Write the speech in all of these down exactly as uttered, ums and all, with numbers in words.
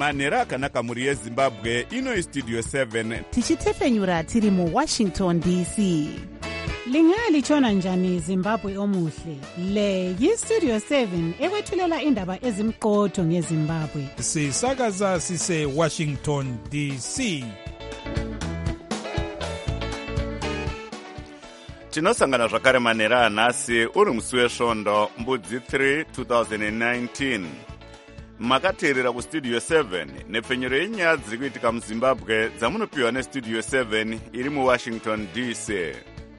manhero akanaka mhuri yezimbabwe. Ino istudio seven tichitefenyura tiri muwashington D C. Lingalitshona njani Zimbabwe omuhle? Le yistudio seven ekwethulela indaba ezimqotho ngeZimbabwe. Sisakaza sise Washington D C. tinosangana zvakare manhero anhasi uri musi wesvondo mbudzi three twenty nineteen. Makateerera kustudio seven nepfenyuro yenyaya dziri kuitika muzimbabwe dzamunopiwa nestudio seven iri muwashington D C.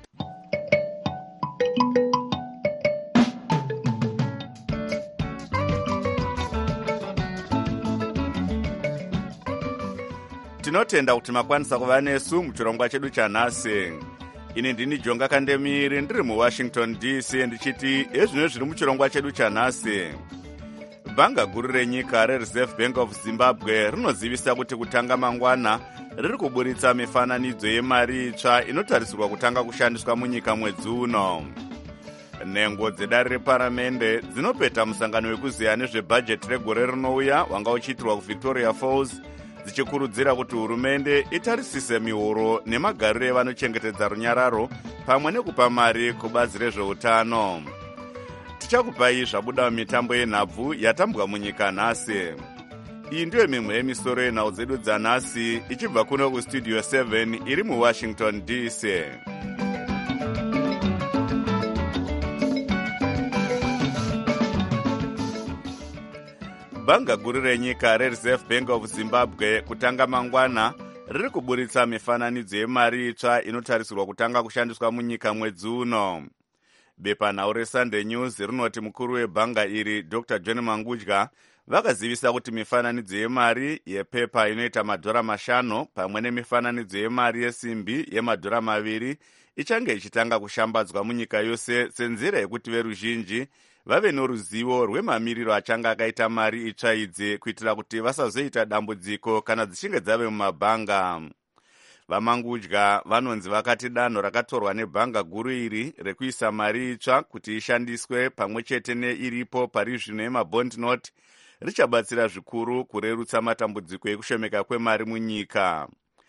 Tinotenda kuti makwanisa kuva nesu muchirongwa chedu chanhasi. Ini ndini Jonga Kandemiri ndiri muwashington D C ndichiti ezvino zviri muchirongwa chedu chanhasi. Bhanga guru renyika reReserve Bank of Zimbabwe rinozivisa kuti kutanga mangwana riri kuburitsa mifananidzo yemari itsva inotarisirwa kutanga kushandiswa munyika mwedzi uno. Nhengo dzedare reparamende dzinopeta musangano wekuziya nezvebhajeti regore rinouya wanga uchiitirwa kuVictoria Falls, dzichikurudzira kuti hurumende itarisise mihoro nemagariro evanochengetedza runyararo pamwe nekupa mari kubazi rezveutano. Tichakupai zvabuda mumitambo yenhabvu yatambwa munyika nhasi. Iyi ndiyo mimwe yemisoro yenhau dzedu dzanhasi ichibva kuno kustudio seven iri muwashington D C. Bhanga guru renyika reReserve Bank of Zimbabwe kutanga mangwana riri kuburitsa mifananidzo yemari itsva inotarisirwa kutanga kushandiswa munyika mwedzi uno. Bepanhau reSunday News rinoti mukuru webhanga iri Doctor John Mangudya vakazivisa kuti mifananidzo yemari yepepa inoita madhora mashanu pamwe nemifananidzo yemari yesimbi yemadhora maviri ichange ichitanga kushambadzwa munyika yose senzira yekuti veruzhinji vave noruzivo rwemamiriro achange akaita mari itsva idzi kuitira kuti vasazoita dambudziko kana dzichinge dzave mumabhanga. Vamangudya vanonzi vakati danho rakatorwa nebhanga guru iri rekuisa mari itsva kuti ishandiswe pamwe chete neiripo pari zvino yemabond note richabatsira zvikuru kurerutsa matambudziko ekushomeka kwemari munyika.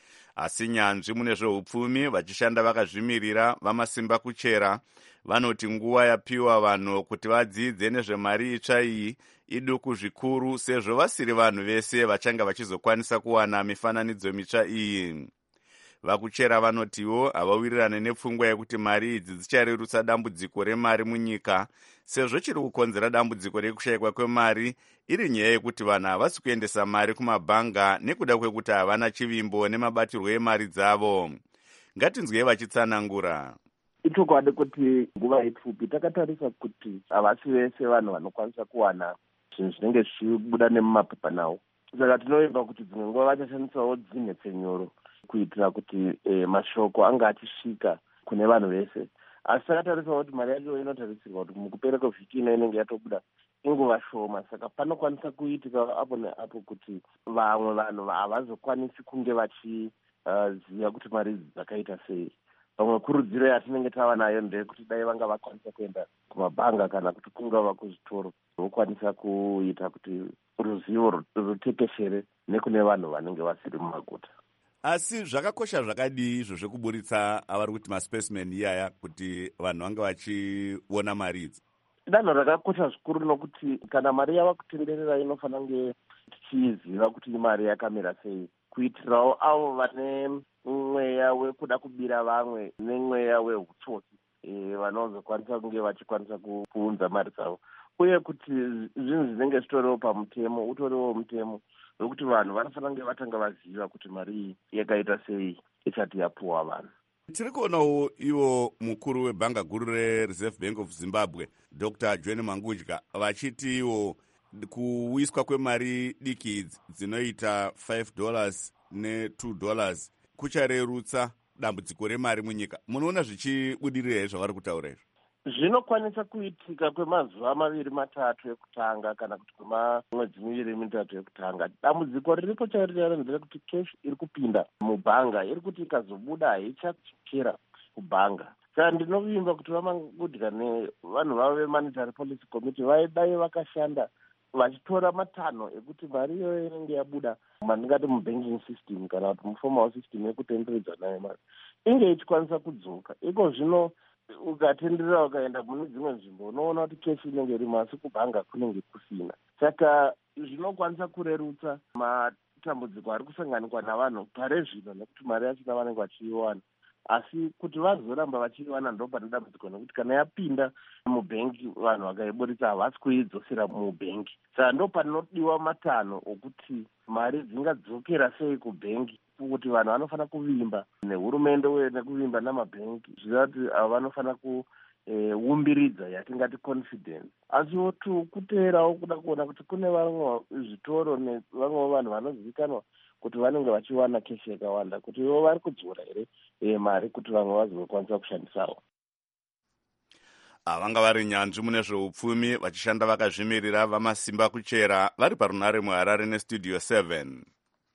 Asi nyanzvi mune zveupfumi vachishanda vakazvimirira vamasimba kuchera vanoti nguva yapiwa vanhu kuti vadzidze nezvemari itsva iyi iduku zvikuru sezvo vasiri vanhu vese vachange vachizokwanisa kuwana mifananidzo mitsva iyi. Vakuchera vanotiwo havawirirane nepfungwa yekuti mari idzi dzicharerutsa dambudziko remari munyika sezvo chiri kukonzera dambudziko rekushayikwa kwemari iri nyaya yekuti vanhu havasi kuendesa mari kumabhanga nekuda kwekuti havana chivimbo nemabatirwo emari dzavo. Ngatinzwei vachitsanangura. Itokwadi kuti nguva ipfupi takatarisa kuti havasi vese vanhu vanokwanisa kuwana zvinhu zvinenge zvichibuda nemumapepa nawo. Saka tinoimba kuti dzimwe nguva vachashandisawo dzimwe pfenyuro kuitira kuti e, mashoko anga achisvika kune vanhu vese. Asi takatariswa kuti mari yacho inotarisirwa kuti mukupera kwevhiki ino inenge yatobuda inguva shoma. Saka panokwanisa kuitika apo neapo kuti vamwe vanhu havazokwanisi kunge vachiziva uh, kuti mari idzi dzakaita sei. Pamwe kurudziro yatinenge tava nayo ndeyekuti dai vanga vakwanisa kuenda kumabhanga kana kuti kungava kuzvitoro vokwanisa kuita kuti ruzivo rutekeshere nekune vanhu vanenge vasiri mumaguta. Asi zvakakosha zvakadii izvo zvekuburitsa avari kuti maspecimen iyaya kuti vanhu vange vachiona mari idzi? Danho rakakosha zvikuru nokuti kana mari yava kutenderera inofanira kunge tichiziva kuti mari yakamira sei, kuitirawo avo vane mweya wekuda kubira vamwe nemweya wehutsotsi e, vanozokwanisa kunge vachikwanisa kuunza mari dzavo, uye kuti zvinhu zvinenge zvitoriwo pamutemo utoriwo mutemo wekuti vanhu vanofanira kunge vatanga vaziva kuti mari iyi yakaita sei isati yapuwa vanhu. Tiri kuonawo iwo mukuru webhanga guru reReserve Bank of Zimbabwe Doctor John Mangudya vachiti iwo kuwiswa kwemari diki idzi dzinoita five dollars ne two dollars kucharerutsa dambudziko remari munyika. Munoona zvichibudirira here zvavari kutaura izvo? Zvinokwanisa kuitika kwemazuva maviri matatu ekutanga kana kuti kwemwedzi miviri mitatu ekutanga. Dambudziko riripo chairi nderekuti cash iri kupinda mubhanga iri kuti ikazobuda haichachokera kubhanga. Saka ndinovimba kuti Vamangudya nevanhu vavo veMonetary Policy Committee vaidai vakashanda vachitora matanho ekuti mari iyoyo inenge yabuda mandingati mubanking system kana kuti muformal system yekutenderedza nayo mari inge ichikwanisa kudzoka. Iko zvino ukatenderera ukaenda mune dzimwe nzvimbo unoona kuti keshi inenge irimo asi kubhanga kunenge kusina. Saka zvinokwanisa kurerutsa matambudziko ari kusanganikwa navanhu pare zvino nekuti mari yachona vanenge vachiiwana, asi kuti vazoramba vachiiwana ndo pane dambudziko nekuti kana yapinda mubhengi vanhu vakaiburitsa havasi kuidzosera mubhengi. Saka ndo panodiwa matanho okuti mari dzingadzokera sei kubhengi, kuti vanhu vanofanira kuvimba nehurumende uye nekuvimba namabhengi zviva kuti avo vanofanira kuumbiridza yatingati confidence. Asiwo tu kuteerawo kuda kuona kuti kune vamwe zvitoro nevamwe vanhu vanozivikanwa kuti vanenge vachiwana keshi yakawanda, kuti ivo vari kudzora here mari kuti vamwe vazokwanisa kushandisawo. Vanga vari nyanzvi mune zveupfumi vachishanda vakazvimirira vamasimba kuchera vari parunare muHarare nestudio seven.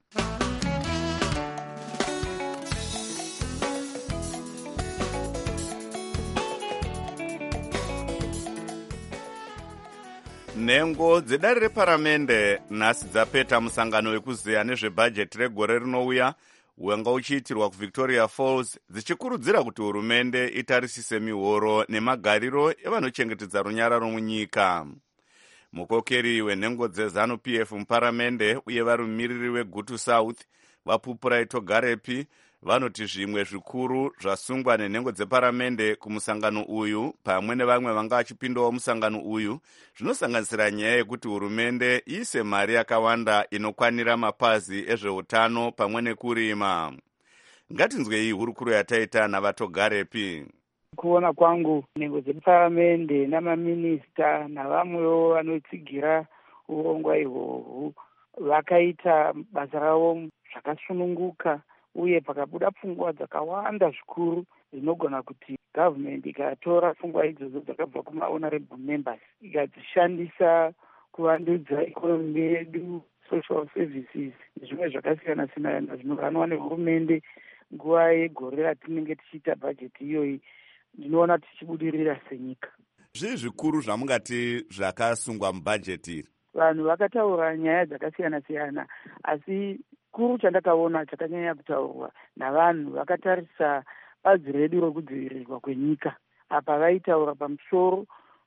Nhengo dzedare reparamende nhasi dzapeta musangano wekuzeya nezvebhajeti regore rinouya wanga uchiitirwa kuVictoria Falls, dzichikurudzira kuti hurumende itarisise mihoro nemagariro evanochengetedza runyararo munyika. Mukokeri wenhengo dzeZanu-P F muparamende uye vari mumiriri weGutu South vaPupurai Togarepi vanoti zvimwe zvikuru zvasungwa nenhengo dzeparamende kumusangano uyu pamwe nevamwe vanga vachipindawo musangano uyu zvinosanganisira nyaya yekuti hurumende iise mari yakawanda inokwanira mapazi ezveutano pamwe nekurima. Ngatinzwe iyi hurukuro yataita navatogarepi. Kuona kwangu nhengo dzeparamende namaminista navamwewo vanotsigira urongwa ihwohwu vakaita basa ravo zvakasununguka, uye pakabuda pfungwa dzakawanda zvikuru dzinogona kuti gavhumende ikatora pfungwa idzodzo dzakabva kumahonorable members ikadzishandisa kuvandudza ikonomi yedu, social services nezvimwe zvakasiyana siyana zvinoganwa nehurumende nguva yegore ratinenge tichiita bhajeti iyoyi, ndinoona tichibudirira senyika. Zvii zvikuru zvamungati zvakasungwa mubhajeti iri? Vanhu vakataura nyaya dzakasiyana siyana, asi kuru chandakaona chakanyanya kutaurwa navanhu vakatarisa bazi redu rokudzivirirwa kwenyika. Apa vaitaura pamusoro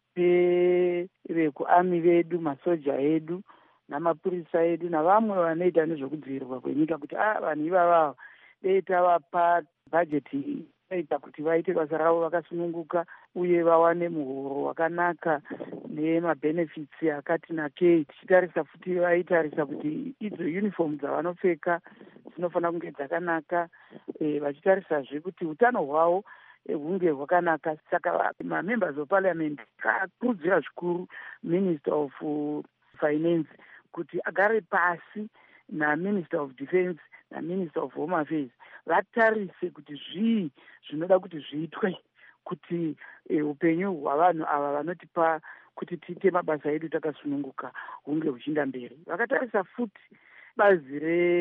pevekuami vedu, masoja edu namapurisa edu navamwe vanoita nezvekudzivirirwa kwenyika kuti ah vanhu ivava dei tavapa bhajeti ita kuti vaite basa ravo vakasununguka uye vawane muhoro wakanaka nemabhenefits akati nakei. Tichitarisa futi vaitarisa kuti idzo uniform dzavanopfeka dzinofanira kunge dzakanaka, e, vachitarisazve kuti utano hwavo hunge hwakanaka. Saka mamembers of parliament akakurudzira zvikuru minister of finance kuti agare pasi naminister of defense naminister of home affairs vatarise kuti zvii zvinoda kuti zviitwe kuti e, upenyu hwavanhu ava vanotipa kuti tiite mabasa edu takasununguka hunge huchienda mberi. Vakatarisa futi bazi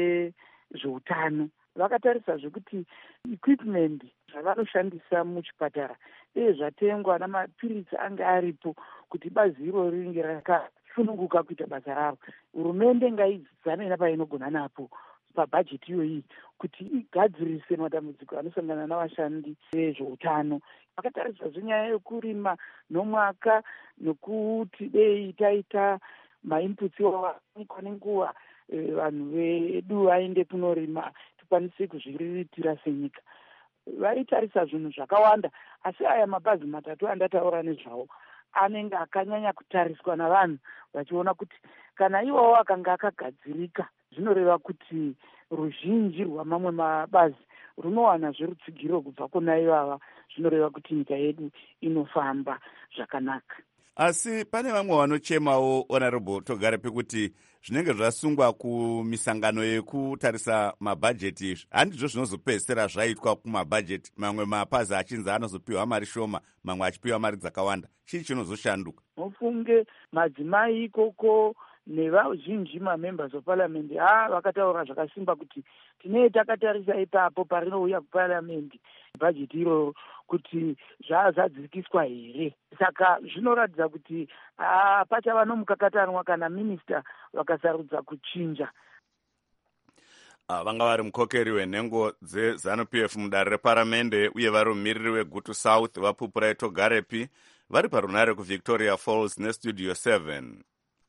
rezveutano, vakatarisa zvekuti equipment zvavanoshandisa muchipatara uye zvatengwa namapiritsi anga aripo kuti bazi irori ringe rakasununguka kuita basa ravo. Hurumende ngaidzane napainogona napo pabhajeti iyoyi kuti igadzirise matambudziko anosangana navashandi vezveutano. Vakatarisa zvenyaya yekurima nomwaka nokuti dei taita mainputs iwawanikwa nenguva vanhu vedu vaende kunorima tikwanise kuzviriritira senyika. Vaitarisa zvinhu zvakawanda, asi aya mabhazi matatu andataura nezvawo anenge akanyanya kutariswa navanhu vachiona kuti kana iwawo akanga akagadzirika zvinoreva kuti ruzhinji rwamamwe mabazi runowana zverutsigiro kubva kuna ivava, zvinoreva kuti nyika yedu inofamba zvakanaka. Asi pane vamwe vanochemawo honorable Togarepi kuti zvinenge zvasungwa kumisangano yekutarisa mabhajeti izvi handizvo zvinozopedzisira zvaitwa kumabhajeti, mamwe mapazi achinzi anozopiwa mari shoma, mamwe achipiwa mari dzakawanda. Chii chinozoshanduka? Mufunge madzimai ikoko nevazhinji mamembers of parliament ha vakataura zvakasimba kuti tinee takatarisa ipapo parinouya kuparliament bhajeti iroro kuti zvazadzikiswa here. Saka zvinoratidza kuti pachava nomukakatanwa kana minista vakasarudza kuchinja. vanga vari mukokeri wenhengo dzezanu P F mudare reparamende uye vari mumiriri wegutu south vapupura togarepi vari parunare kuvictoria falls nestudio seven.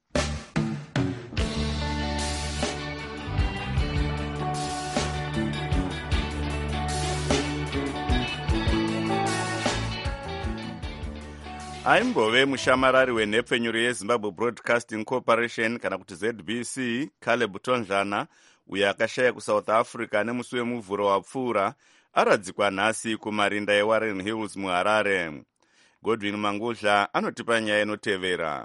aimbove mushamarari wenhepfenyuro yezimbabwe broadcasting corporation kana kuti Z B C Caleb Tonjana uyo akashaya kusouth africa nemusi wemuvhuro wapfuura aradzikwa nhasi kumarinda ewarren hills muharare. Godwin Mangudla anotipa nyaya inotevera.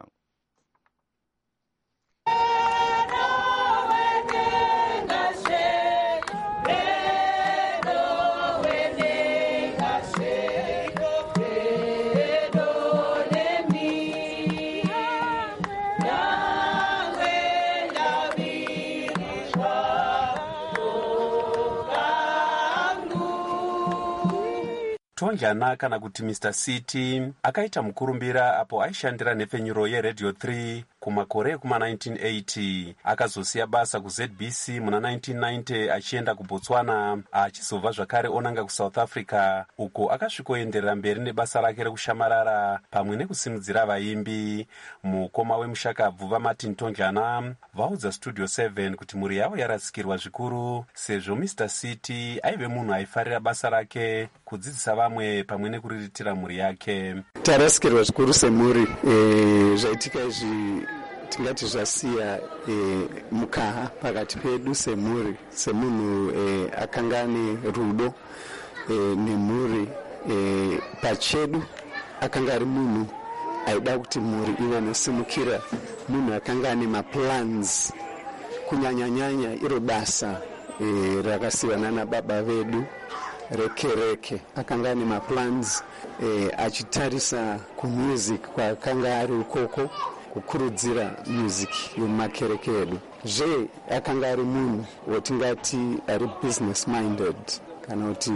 Tonjana kana kuti Mister City akaita mukurumbira apo aishandira nhepfenyuro yeRadio three kumakore ekuma nineteen eighty. Akazosiya basa kuZ B C muna nineteen ninety achienda kuBotswana achizobva zvakare onanga kuSouth Africa uko akasvikoenderera mberi nebasa rake rekushamarara pamwe nekusimudzira vaimbi. Mukoma wemushakabvu vaMartin Tonjana vaudza Studio seven kuti mhuri yavo yarasikirwa zvikuru sezvo Mister City aive munhu aifarira basa rake kudzidzisa vamwe pamwe nekuriritira mhuri yake. Tarasikirwa zvikuru semhuri e, zvaitika izvi tingati zvasiya e, mukaha pakati pedu semhuri semunhu e, akanga ane rudo e, nemhuri e, pachedu akanga ari munhu aida kuti mhuri iwanosimukira, munhu akanga ane maplans kunyanyanyanya iro basa e, rakasiyana nababa vedu rekereke. Akanga ane maplans e, achitarisa kumusic kwakanga ari ukoko kukurudzira music yomakereke edu. Zve akanga ari munhu wotingati ari business minded kana kuti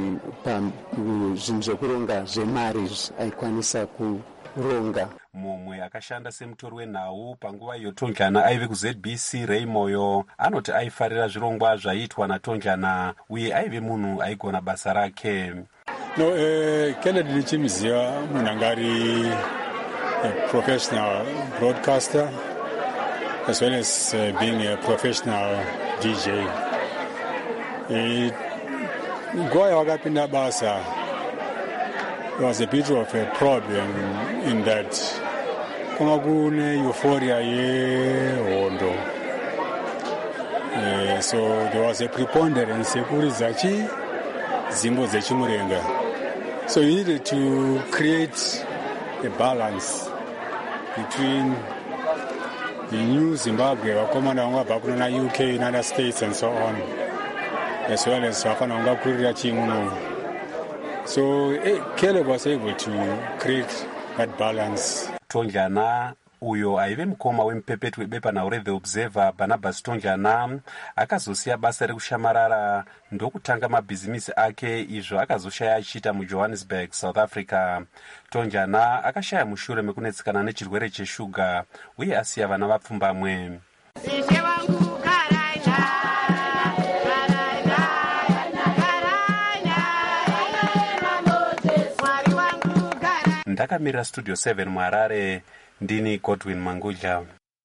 zvinhu zvekuronga zvemari aikwanisa kuronga. Mumwe akashanda semutori wenhau panguva iyo Tonjana aive kuZ B C Ray Moyo anoti aifarira zvirongwa zvaiitwa naTonjana uye aive munhu aigona basa rake. No, eh, Kennedy ndichimuziva munhu anga ari a professional broadcaster as well as uh, being a professional D J. Eh, nguva yawakapinda basa, there was a bit of a problem in that kwanga kune euphoria yehondo. Uh, so there was a preponderance yekuridza chi dzimbo dzechimurenga. So you needed to create a balance between the new Zimbabwe vakomana vanga vabva kuno na U K and other states and so on, as well as vafana vanga kurira chimuno. So eh, Caleb was able to create that balance. Tonjana uyo aive mukoma wemupepetu webepanhau reThe Observer Barnabas Tonjana akazosiya basa rekushamarara ndokutanga mabhizimisi ake izvo akazoshaya achiita muJohannesburg, South Africa. Tonjana akashaya mushure mekunetsikana nechirwere cheshuga uye asiya vana vapfumbamwe. Ndakamirira Studio seven muHarare, ndini Godwin Mangudla.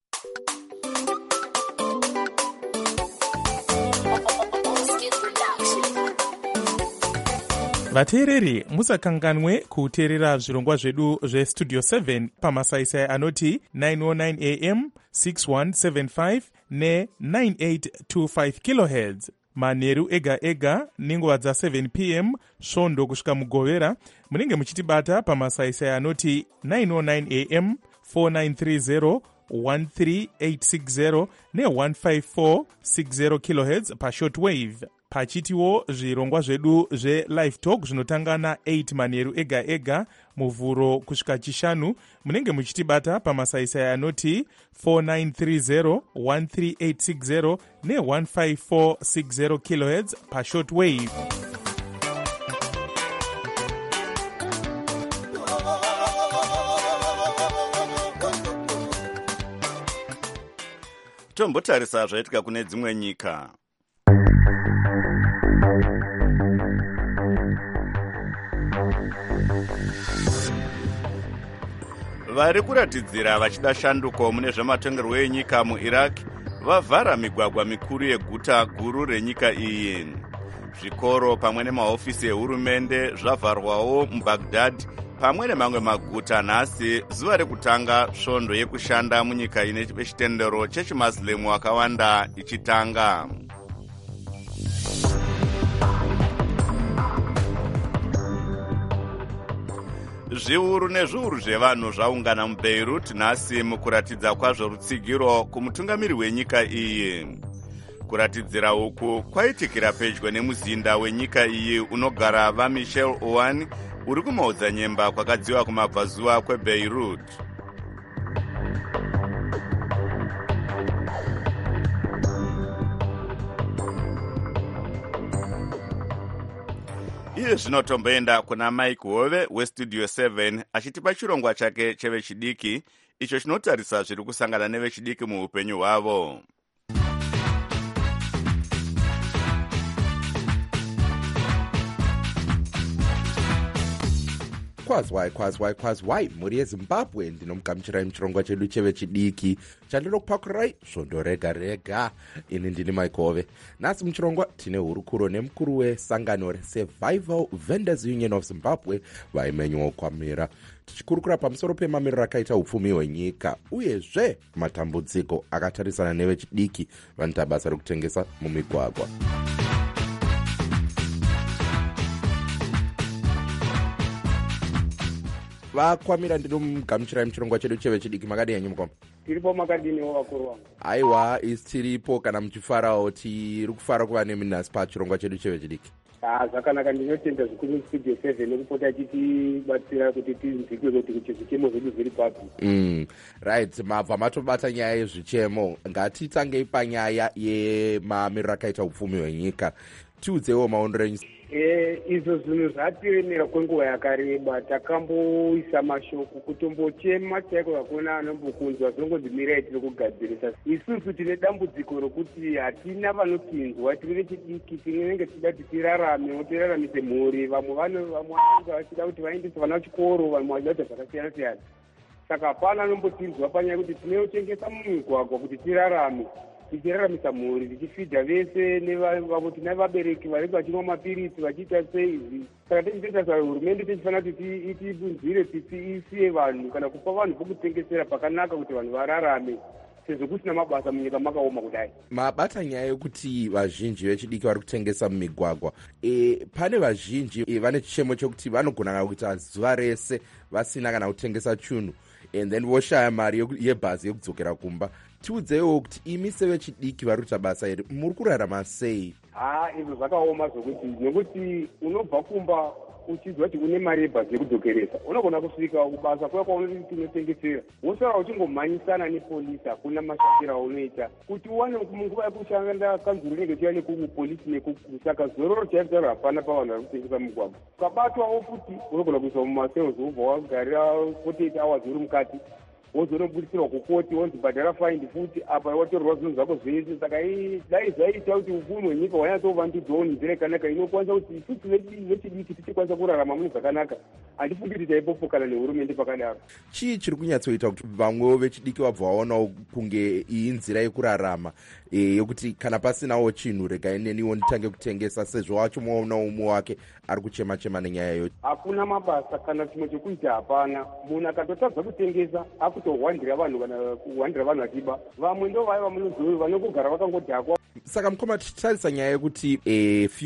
vateereri musakanganwe kuteerera zvirongwa zvedu zvestudio seven pamasaisai anoti nine oh nine a m, six one seven five ne nine eight two five kilohertz manheru ega ega nenguva dza seven p m svondo kusvika mugovera. Munenge muchitibata pamasaisai anoti nine oh nine a m, four nine three zero, one three eight six zero ne one five four six zero kilohertz pashortwave. pachitiwo zvirongwa zvedu zvelive talk zvinotanga na8 manheru ega ega muvhuro kusvika chishanu. Munenge muchitibata pamasaisai anoti four nine three zero one three eight six zero ne one five four six zero kilohertz pashort wave. Tombotarisa zvaitika kune dzimwe nyika. Vari kuratidzira vachida shanduko mune zvematongerwo enyika muIraq vavhara migwagwa mikuru yeguta guru renyika iyi. Zvikoro pamwe nemahofisi ehurumende zvavharwawo muBaghdad pamwe nemamwe maguta nhasi, zuva rekutanga svondo yekushanda munyika ine chitendero chechimuslimu wakawanda ichitanga. Zviuru nezviuru zvevanhu zvaungana muBeirut nhasi mukuratidza kwazvo rutsigiro kumutungamiri wenyika iyi. Kuratidzira uku kwaitikira pedyo nemuzinda wenyika iyi unogara vaMichel Aoun uri kumaodzanyemba kwakadziwa kumabvazuva kweBeirut. Iye zvinotomboenda kuna Mike Hove westudio seven achitipa chirongwa chake chevechidiki icho chinotarisa zviri kusangana nevechidiki muupenyu hwavo. Kwazwai kwazwai kwazwai muri yeZimbabwe ndinomugamuchirai muchirongwa chedu chevechidiki chandinokupakurai svondo rega rega. Ini ndini Mike Hove. Nhasi muchirongwa tine hurukuro nemukuru wesangano reSurvival Vendors Union of Zimbabwe vaimenywa kwamira, tichikurukura pamusoro pemamiriro akaita upfumi hwenyika uyezve matambudziko akatarisana nevechidiki vanoita basa rekutengesa mumigwagwa. Vakwamira ndinomugamuchirai muchirongwa chedu chevechidiki. Makadini henyu mukoma? Tiripo. Makadiniwo vakuru vangu? Aiwa, isi tiripo kana muchifarawo. Tiri kufara kuva nemi nhasi pachirongwa chedu chevechidiki. Ah, zvakanaka. Ndinotenda zvikuru mustudio seven nekupota achitibatsira kuti tinzwike kuti zvichemo zvedu zviri papi. Mm, right, mabva matobata nyaya yezvichemo. Ngatitangei panyaya yemamiriro akaita upfumi hwenyika. Tiudzewo maonero enyu. Eh, izvo zvinhu zvatiemera kwenguva yakareba. Takamboisa mashoko kutombochema chaiko hakuna anombokunzwa, zvinongonzi mirai tiri kugadzirisa. Isusu tine dambudziko rokuti hatina vanopinzwa, tiri vechidiki, tinenge tichida kuti tirarame, tiraramise mhuri. Vamwe vamwe vanenge vachida kuti vaendese vana kuchikoro, vamwe vachida kuti zvakasiyana siyana. Saka hapana anombopinzwa panyaya kuti tinotengesa mumigwagwa kuti tirarame, tichiraramisa mhuri, tichifidha vese nevavo tina vabereki vari vachinwa mapirisi vachiita sei. Saka tichitengesa hurumende tichifanira kuti itibvunzire tisiye vanhu kana kupa vanhu pokutengesera pakanaka kuti vanhu vararame, sezvo kusina mabasa munyika makaoma kudai. Mabata nyaya yekuti vazhinji vechidiki vari kutengesa mumigwagwa. E, pane vazhinji e, vane chichemo chokuti vanogona kuita zuva rese vasina kana kutengesa chunhu, and then voshaya mari yebhazi yekudzokera kumba. Tiudzewo kuti imi sevechidiki vari kuita basa iri muri kurarama sei? Ah, izvo zvakaoma zvokuti nekuti unobva kumba uchizwa kuti une mari yebhazi yekudzokeresa, unogona kusvika kubasa kuya kwaunoti tinotengesera wosara uchingomhanyisana nepolisi, hakuna mashatiro aunoita kuti uwane munguva yekushanda kanzuru rinenge chiya nekupolisi nekuku. Saka zororo chaizaro hapana pavanhu vari kutengesa mugwagwa. Ukabatwawo futi unogona kuiswa mumasero zobva wagarira forty-eight hours uri mukati, wozonobudisirwa kukoti wonzi bhadhara faindi futi apa watorerwa zvinhu zvako zvese. Saka dai zvaita kuti upfumi hwenyika hwanyatovandudzwawo nenzira yakanaka inokwanisa kuti isusu vechidiki tichikwanisa kurarama mune zvakanaka. Handifungi kuti taipopokana nehurumende pakadaro. Chii chiri kunyatsoita kuti vamwewo vechidiki vabva vaonawo kunge iyi nzira yekurarama e, yekuti kana pasinawo chinhu regai neniwo nditange kutengesa, sezvo wacho mwaona umwe wake ari kuchema-chema nenyaya yoti hakuna mabasa kana chimwe chekuita hapana. Munhu akatotadza kutengesa akutohwandira vanhu kana kuhwandira vanhu achiba. Vamwe ndo vaiva munozoi vanokugara vakangodhakwa. Saka mukoma tichitarisa nyaya yekuti e, fuel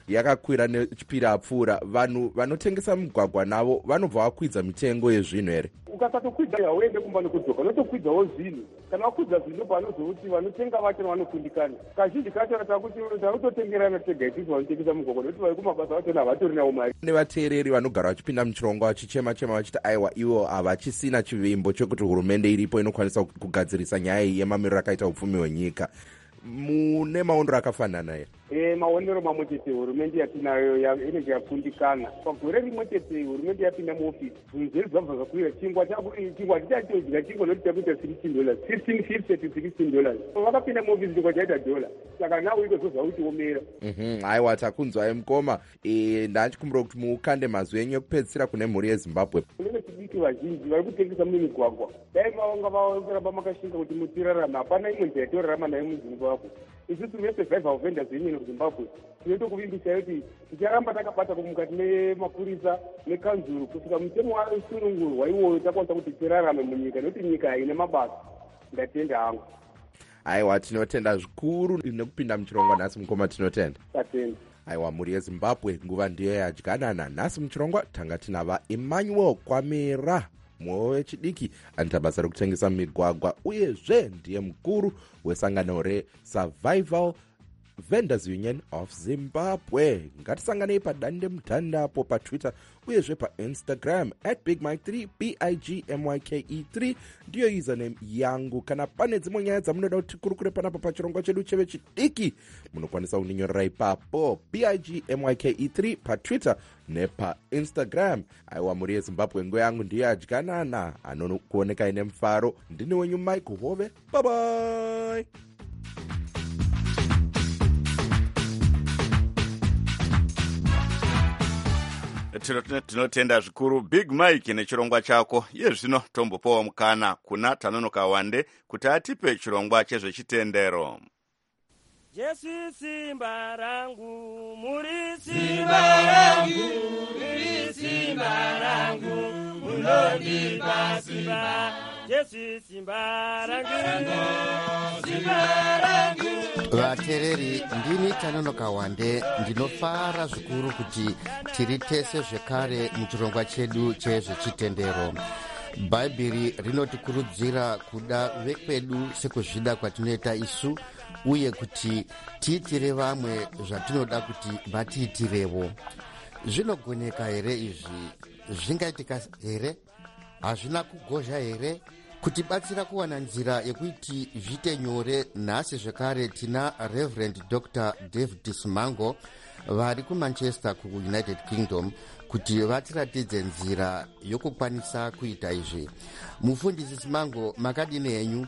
yakakwira nechipiri apfuura, vanhu vanotengesa mugwagwa navo vanobva vakwidza mitengo yezvinhu here? Ukasatokwidza hauende kumba nekudzoka, unotokwidzawo zvinhu. Kana wakwidza zvinhu panozokuti vanotenge vacho vanokundikana. Kazhinji kacho takuti tautotengerana tega isusu vanotengesa mugwagwa nokuti vari kumabasa vacho havatori nawo mari. Nevateereri vanogara vachipinda muchirongwa vachichema chema vachiti aiwa ivo havachisina chivimbo chekuti hurumende iripo inokwanisa kugadzirisa nyaya iyi yemamiriro akaita upfumi hwenyika. Mune maonero akafanana here? E, maonero mamwe chete hurumende yatinayo inenge yakundikana. Pagore rimwe chete hurumende yapinda muofisi, zvinhu zvedu zvabva zvakwira. Chingwa chingwa chitatodzika chingwa nokuti chakuita sixteen dollars, fifteen fifty to sixteen dollars. Vakapinda muofisi chingwa chaita dola. Saka nawo ikozozva kuti omera. Mhm, aiwa takunzwai mukoma. E, ndachikumbira kuti muukande mazwi enyu ekupedzisira kune mhuri yeZimbabwe. Kunenge chidiki vazhinji vari kutengesa mumigwagwa. Dai vanga vakuramba makashinga kuti mutirarama, hapana imwe nzira yatorarama nayo muZimbabwe. Isusu vesurvival vendors union Zimbabwe tinotokuvimbisa kuti ticharamba takabata mukati memapurisa nekanzuru kusvika mutemo wasunungurwa iwoyo takwanisa kuti tirarame munyika nekuti nyika haina mabasa. Ndatenda hangu. Aiwa tinotenda zvikuru nekupinda muchirongwa nhasi mukoma, tinotenda. Tatenda. Aiwa mhuri yeZimbabwe, nguva ndiyo yadyanana. Nhasi muchirongwa tanga tinava Emmanuel Kwamera, mwoyo wechidiki anoita basa rekutengesa migwagwa uyezve ndiye mukuru wesangano reSurvival Vendors Union of Zimbabwe. Ngatisanganei padande mutandapo paTwitter uyezve paInstagram at big mike three b i g m y k e three ndiyo username yangu. Kana pane dzimwe nyaya dzamunoda kuti tikurukure panapa pachirongwa chedu chevechidiki, munokwanisa kuninyorera ipapo b i g m y k e three paTwitter nepaInstagram. Aiwa mhuri yeZimbabwe, nguva yangu ndiye adyanana anokuoneka ine mufaro. Ndini wenyu Mike Hove. Bye bye. Tinotenda zvikuru Big Mike nechirongwa chako. Iye zvino tombopawo mukana kuna Tanonoka Wande kuti atipe chirongwa chezvechitendero. Jesu simba rangu, muri simba rangu, muri simba rangu, munondipa simba. Jesu simba rangu, simba rangu. Vateereri, ndini Tanonoka Wande, ndinofara zvikuru kuti tiri tese zvekare muchirongwa chedu chezvechitendero. Bhaibheri rinotikurudzira kuda vekwedu sekuzvida kwatinoita isu, uye kuti tiitire vamwe zvatinoda kuti vatiitirevo. Zvinogoneka here izvi? Zvingaitika here? Hazvina kugozha here? Kutibatsira kuwana nzira yekuti zviite nyore, nhasi zvekare tina Reverend Doctor David Simango vari kuManchester kuUnited Kingdom kuti vatiratidze nzira yokukwanisa kuita izvi. Mufundisi Simango, makadini henyu?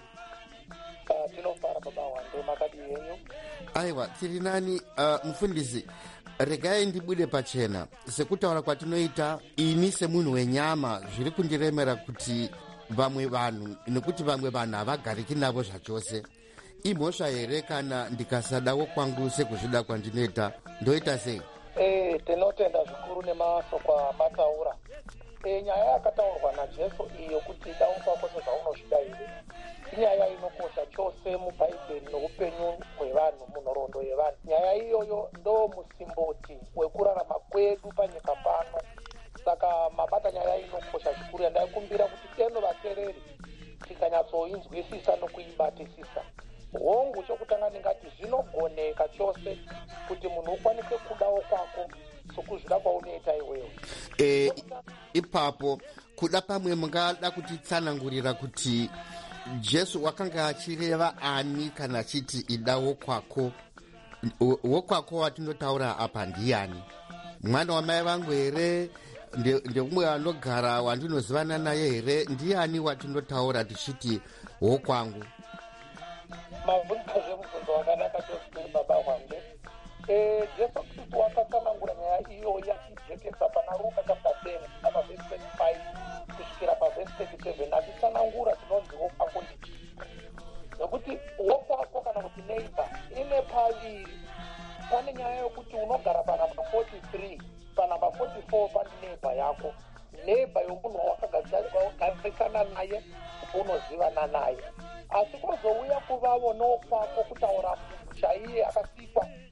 Uh, tinofara baba Wande, makadini henyu? Aiwa, tiri nani. Uh, mufundisi, regai ndibude pachena. Sekutaura kwatinoita ini semunhu wenyama, zviri kundiremera kuti vamwe vanhu, nekuti vamwe vanhu havagariki navo zvachose. Imhosva here kana ndikasadawo kwangu sekuzvida kwandinoita, ndoita sei? Eh, tinotenda zvikuru nemasokwa mataura. Eh, nyaya yakataurwa naJesu iyo kuti dawo kwako sezvaunozvida here, inyaya inokosha chose mubhaibheri noupenyu hwevanhu, munhoroondo yevanhu. Nyaya iyoyo ndo musimboti wekurarama kwedu panyika pano. Saka mabata nyaya inokosha zvikuru yandaikumbira kuti teno vateereri tikanyatsoinzwisisa nokuibatisisa. Hongu chokutanga ndingati zvinogoneka chose kuti munhu ukwanise kudawo kwako sokuzvida kwaunoita iwewe. Eh, ipapo kuda pamwe mungada kutitsanangurira kuti Jesu wakanga achireva ani kana achiti idawo kwako? Wokwako watinotaura apa ndiani? Mwana wamai vangu here? Ndeumwe anogara wandinozivana naye here? Ndiani watinotaura tichiti wokwangu? Mabvunzo zvemubvunzo wakanaka chose baba Wande. Eh, Jesu Kristu wakatsanangura nyaya iyoyo achijekesa pana Luka chapter ten pavhesi twenty-five kusvikira pavhesi thirty-seven achitsanangura chinonzi wokwako ndichi. Nokuti wokwako kana kuti neighbor ine paviri. Pane nyaya yokuti unogara panamba forty-three, panamba forty-four pane neighbor yako. Neighbor yomunhu wawakagarisana naye, unozivana naye. Asi kwazouya kuvavo nokwako kutaura munhu chaiye akasikwa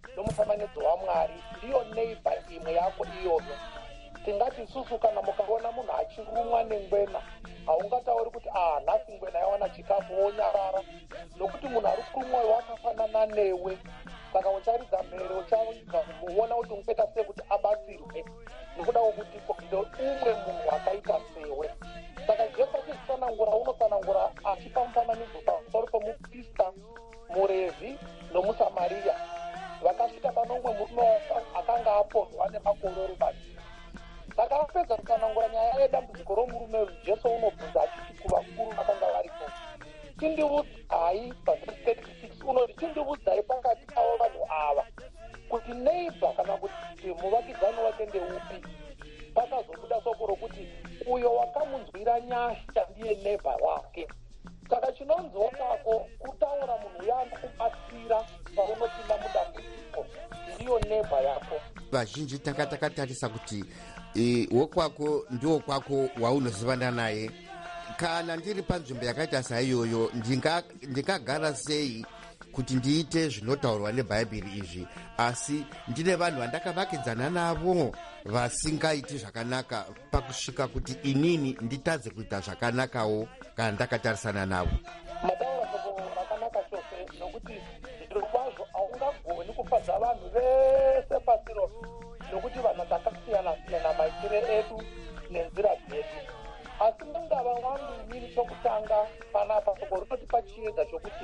nomufananidzo waMwari ndiyo neighbor imwe yako iyoyo. Tingati isusu kana mukaona munhu achirumwa nengwena, haungatauri kuti ah nhasi ngwena yawana chikafu wonyarara, nokuti munhu ari kurumwa wakafanana newe. Saka ucharidza mhere, uchaona kuti ungaita sei kuti abatsirwe, nekuda kwokuti ndo umwe munhu wakaita sewe. Saka Jesu achizitsanangura, unotsanangura achipa mufananidzo pamusoro pomuprista, muRevhi nomuSamaria vakasvika pano umwe murume akanga apondwa nemakororo matatu. Saka apedza kutsanangura nyaya yedambudziko romurume uyu, Jesu unobvunza achiti kuvakuru vakanga varipo, chindiudza hai pavhesi thirty-six unoti chindiudzai pakati avo vanhu ava kuti neighbor kana kuti muvakidzani wake ndeupi. Pakazobuda soko rokuti uyo wakamunzwira nyasha ndiye neighbor wake. Saka chinonzwakako kutaura munhu uyani kubatsira paunopinda mudambudziko, ndiyo neighbor yako. Vazhinji tanga takatarisa kuti e, wokwako ndiwo kwako waunozivana naye. Kana ndiri panzvimbo yakaita saiyoyo ndingagara sei kuti ndiite zvinotaurwa nebhaibheri izvi, asi ndine vanhu vandakavakidzana navo vasingaiti zvakanaka pakusvika kuti inini nditadze kuita zvakanakawo kana ndakatarisana navo. Mataura soko rakanaka chose, nokuti zviro kwazvo haungagoni kufadza vanhu vese pasi rose, nokuti vanhu takasiyana siyana maitire edu nenzira dzedu. Asi mungava wangu inini chokutanga panapa soko rinotipa chiedza chokuti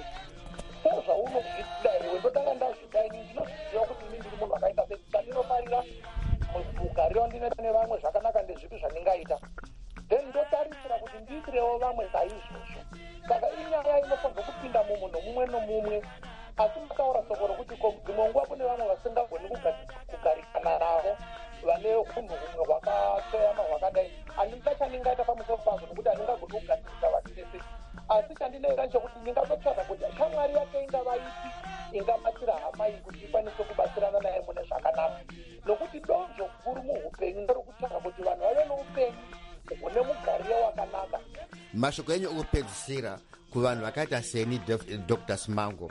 sezvaunozvida iwe ndotanga ndazvida ini ndinozviziva kuti ini ndiri munhu wakaita sei, chandinofarira mugariro wandinoita nevamwe zvakanaka ndezvipi zvandingaita, then ndotarisira kuti ndiitirewo vamwe saizvozvo. Saka inyaya inofanirwa kupinda mumwe nomumwe nomumwe. Asi makaura soko rokuti dzimwe nguva kune vamwe vasingagoni kugarikana navo, vane unhu humwe hwakaseyama hwakadai. Handina chandingaita pamusoro pazvo nokuti handingagoni kugarisisa vanhu vese. Asi chandinoita nchekuti ndingatotsvaga kuti shamwari yake ingava ipi ingabatsira hama iyi kuti ikwanise kubatsirana naye mune zvakanaka. Nokuti donzvo guru muupenyu nderokutsvaga kuti vanhu vave noupenyu hune mugariro wakanaka. Mashoko enyu okupedzisira kuvanhu vakaita seni Doctor Simango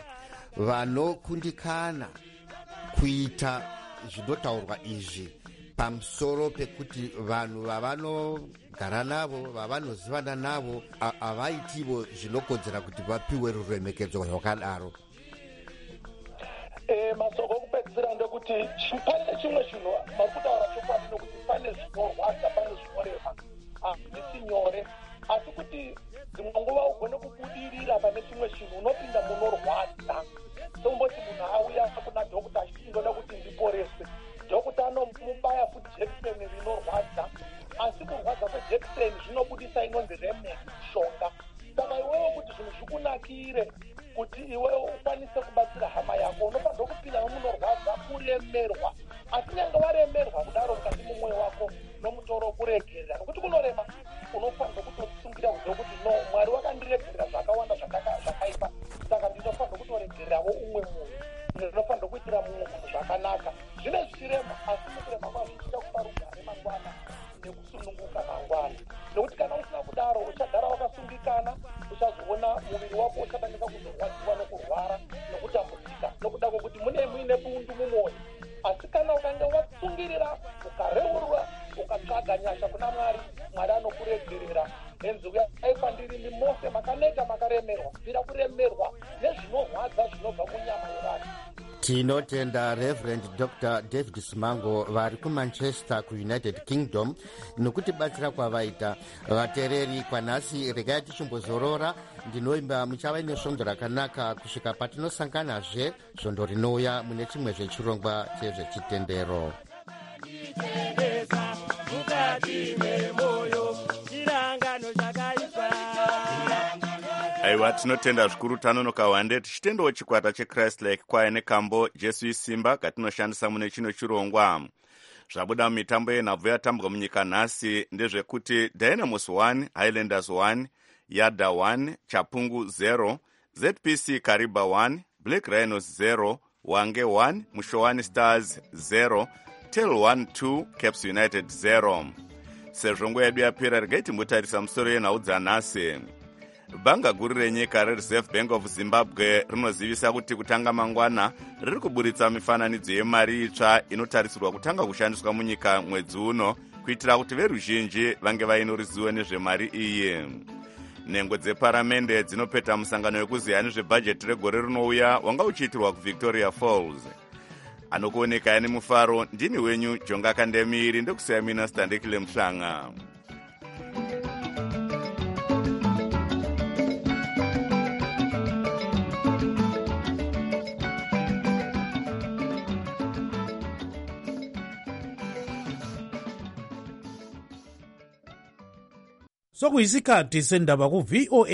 vanokundikana kuita zvinotaurwa izvi pamusoro pekuti vanhu vavanogara navo, vavanozivana navo, havaitivo zvinokodzera kuti vapiwe ruremekedzo rwakadaro. Eh, masoko okupedzisira ndekuti pane chimwe chinhu makutaura chokwadi, nokuti pane zvinorwadza, pane zvinorema, handisi nyore, asi kuti dzimwe nguva ugone kubudirira pane chimwe chinhu unopinda munorwadza. Tomboti munhu auya kuna dhokota achiti ndoda kuti ndiporese, dhokota anomubaya futi jekiseni rinorwadza, asi kurwadza kwejekiseni zvinobudisa inonzi remedy, mishonga. Saka iwewe kuti zvinhu zvikunakire kuti iwewe ukwanise kubatsira hama yako, unofanirwa kupinda nomunorwadza kuremerwa. Asi nyange waremerwa kudaro mukati mumwoyo wako nomutoro kuregerera, nokuti kunorema unofanirwa kutosungira kuziva kuti no, Mwari wakandiregerera zvakawanda zvakaipa, saka ndinofanirwa kutoregererawo umwe munhu, ndinofanirwa kuitira mumwe munhu zvakanaka. Zvine zvichirema, asi mukurema kwazvo zvichida kupa rugare mangwana nekusununguka mangwana. Nokuti kana usina kudaro uchagara wakasungikana, uchazoona muviri wako uchatangisa kuzorwadziwa nokurwara nokutambudzika, nokuda kwokuti mune muine bundu mumwoyo. Asi kana ukange watsungirira ukareurwa ukatsvaga nyasha kuna Mwari, Mwari anokuregerera. Henzi uyai kwandiri mimose makaneta makaremerwa, kubvira kuremerwa nezvinorwadza zvinobva munyama yevanhu. Tinotenda Reverend Doctor David Simango vari kuManchester kuUnited Kingdom nokutibatsira kwavaita. Vatereri kwanhasi regai tichimbozorora, ndinoimba muchava nesvondo rakanaka kusvika patinosanganazve svondo rinouya mune chimwe zvechirongwa chezvechitendero. Aiwa, tinotenda zvikuru tanonoka wande tichitendawo chikwata cheChrist Like kwaye nekambo Jesu isimba katinoshandisa mune chino chirongwa. Zvabuda mumitambo yenhabvu yatambwa munyika nhasi ndezvekuti Dynamos one, Highlanders one, Yada one, Chapungu zero, Z P C Kariba one, Black Rhinos zero, Wange one, Mushowani Stars zero, Tel one two, Caps United zero. Sezvo nguva yedu yapera regai timbotarisa musoro yenhau dzanhasi. bhanga guru renyika rereserve bank of zimbabwe rinozivisa kuti kutanga mangwana riri kuburitsa mifananidzo yemari itsva inotarisirwa kutanga kushandiswa munyika mwedzi uno kuitira kuti veruzhinji vange vaino ruzivo nezvemari iyi. Nhengo dzeparamende dzinopeta musangano wekuziya nezvebhajeti regore rinouya wanga uchiitirwa kuvictoria falls. Anokuoneka ane mufaro ndini wenyu Jonga Kandemiri ndekusiya mina Standekile Mhlanga. Sokuyisikhathi sendaba ku V O A